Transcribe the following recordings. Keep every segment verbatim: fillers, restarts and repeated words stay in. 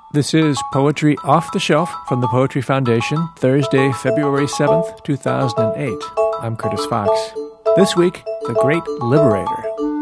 This is Poetry Off the Shelf from the Poetry Foundation, Thursday, February seventh, two thousand eight. I'm Curtis Fox. This week, The Great Liberator.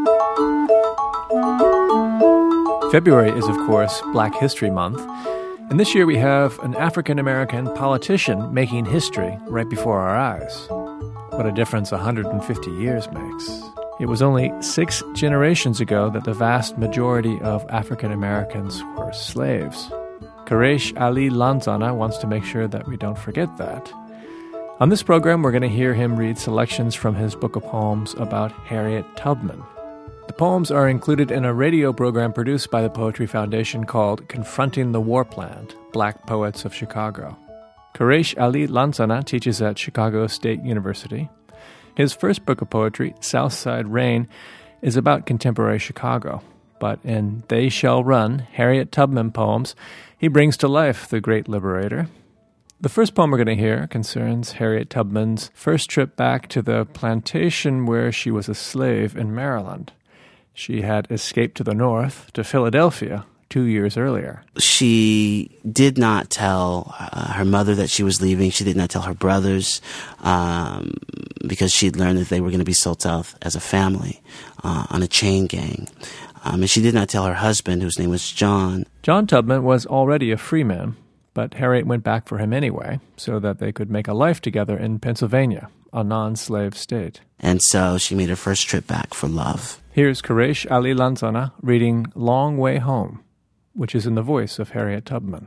February is, of course, Black History Month, and this year we have an African-American politician making history right before our eyes. What a difference one hundred fifty years makes. It was only six generations ago that the vast majority of African Americans were slaves. Quraysh Ali Lanzana wants to make sure that we don't forget that. On this program, we're going to hear him read selections from his book of poems about Harriet Tubman. The poems are included in a radio program produced by the Poetry Foundation called Confronting the Warpland, Black Poets of Chicago. Quraysh Ali Lanzana teaches at Chicago State University. His first book of poetry, Southside Rain, is about contemporary Chicago. But in They Shall Run, Harriet Tubman poems, he brings to life the great liberator. The first poem we're going to hear concerns Harriet Tubman's first trip back to the plantation where she was a slave in Maryland. She had escaped to the north, to Philadelphia, two years earlier. She did not tell uh, her mother that she was leaving. She did not tell her brothers um, because she had learned that they were going to be sold south as a family uh, on a chain gang. Um, and she did not tell her husband, whose name was John. John Tubman was already a free man, but Harriet went back for him anyway, so that they could make a life together in Pennsylvania, a non-slave state. And so she made her first trip back for love. Here's Quraysh Ali Lanzana reading Long Way Home, which is in the voice of Harriet Tubman.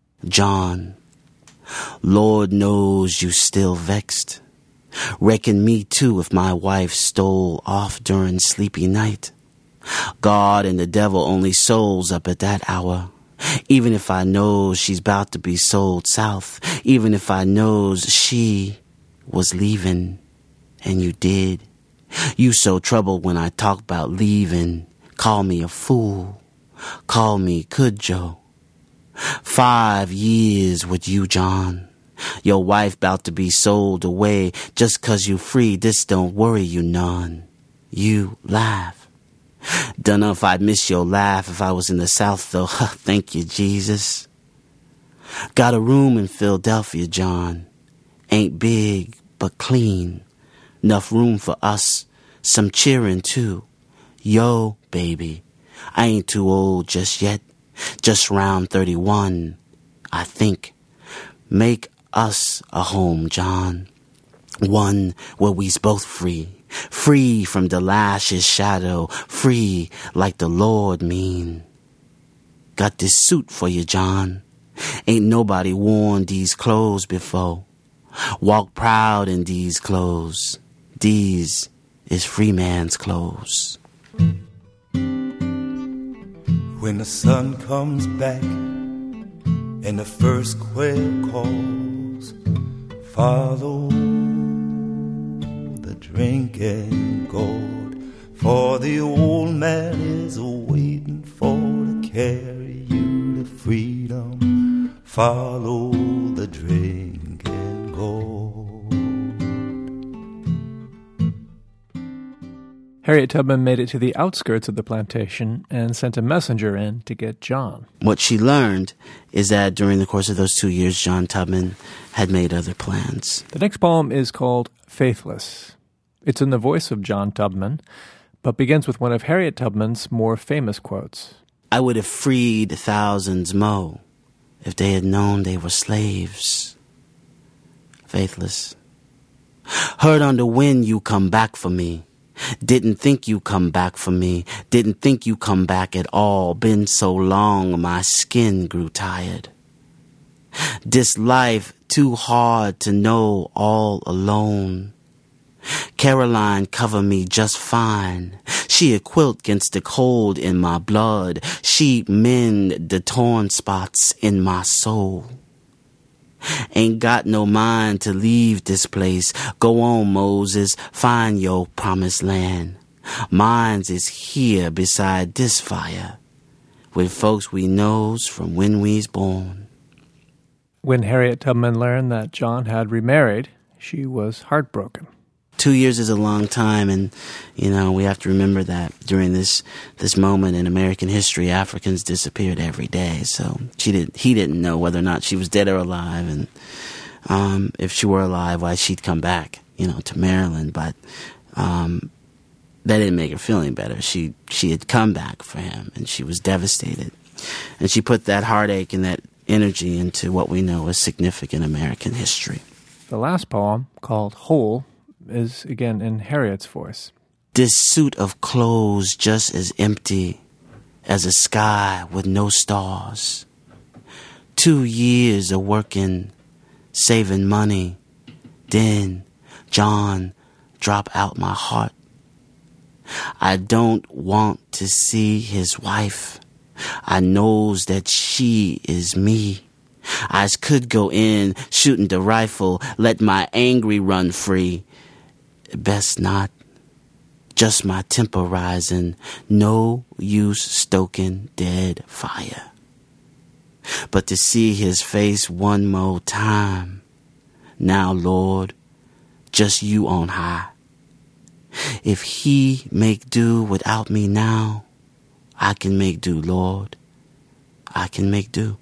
John, Lord knows you still vexed. Reckon me too if my wife stole off during sleepy night. God and the devil only souls up at that hour. Even if I knows she's about to be sold south, even if I knows she was leaving, and you did. You so troubled when I talk about leaving. Call me a fool. Call me Kudjo. Five years with you, John. Your wife bout to be sold away. Just 'cause you free, this don't worry you none. You laugh. Dunno if I'd miss your laugh if I was in the South, though. Thank you, Jesus. Got a room in Philadelphia, John. Ain't big, but clean. Enough room for us. Some cheering, too. Yo, baby. I ain't too old just yet. Just round thirty-one, I think. Make us a home, John. One where we's both free. Free from the lash's shadow. Free like the Lord mean. Got this suit for you, John. Ain't nobody worn these clothes before. Walk proud in these clothes. These is free man's clothes. When the sun comes back and the first quail calls, follow the drinking gourd, for the old man is waiting for to carry you to freedom. Follow the drinking gourd. Harriet Tubman made it to the outskirts of the plantation and sent a messenger in to get John. What she learned is that during the course of those two years, John Tubman had made other plans. The next poem is called Faithless. It's in the voice of John Tubman, but begins with one of Harriet Tubman's more famous quotes. I would have freed thousands mo if they had known they were slaves. Faithless. Heard on the wind you come back for me. Didn't think you come back for me. Didn't think you come back at all. Been so long my skin grew tired. This life too hard to know all alone. Caroline cover me just fine. She a quilt against the cold in my blood. She mend the torn spots in my soul. Ain't got no mind to leave this place. Go on, Moses, find your promised land. Mine's is here beside this fire, with folks we knows from when we's born. When Harriet Tubman learned that John had remarried, she was heartbroken. Two years is a long time, and, you know, we have to remember that during this this moment in American history, Africans disappeared every day. So she did, he didn't know whether or not she was dead or alive, and um, if she were alive, why she'd come back, you know, to Maryland. But um, that didn't make her feel any better. She she had come back for him, and she was devastated. And she put that heartache and that energy into what we know as significant American history. The last poem, called Whole, is again in Harriet's voice. This suit of clothes just as empty as a sky with no stars. Two years of working, saving money. Then John drop out my heart. I don't want to see his wife. I knows that she is me. I could go in, shooting the rifle, let my angry run free. Best not. Just my temper rising. No use stoking dead fire. But to see his face one more time. Now, Lord, just you on high. If he make do without me now, I can make do, Lord. I can make do.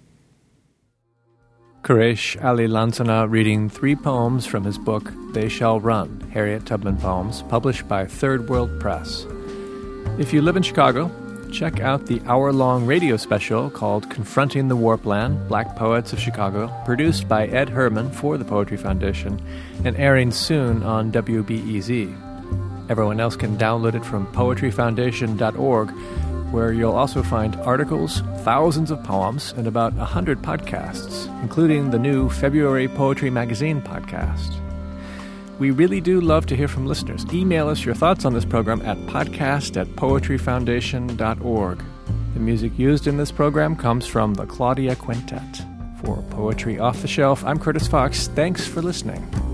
Quresh Ali Lansana reading three poems from his book, They Shall Run, Harriet Tubman Poems, published by Third World Press. If you live in Chicago, check out the hour-long radio special called Confronting the Warpland, Black Poets of Chicago, produced by Ed Herman for the Poetry Foundation, and airing soon on W B E Z. Everyone else can download it from poetry foundation dot org, where you'll also find articles, thousands of poems, and about one hundred podcasts, including the new February Poetry Magazine podcast. We really do love to hear from listeners. Email us your thoughts on this program at podcast at poetry foundation dot org. The music used in this program comes from the Claudia Quintet. For Poetry Off the Shelf, I'm Curtis Fox. Thanks for listening.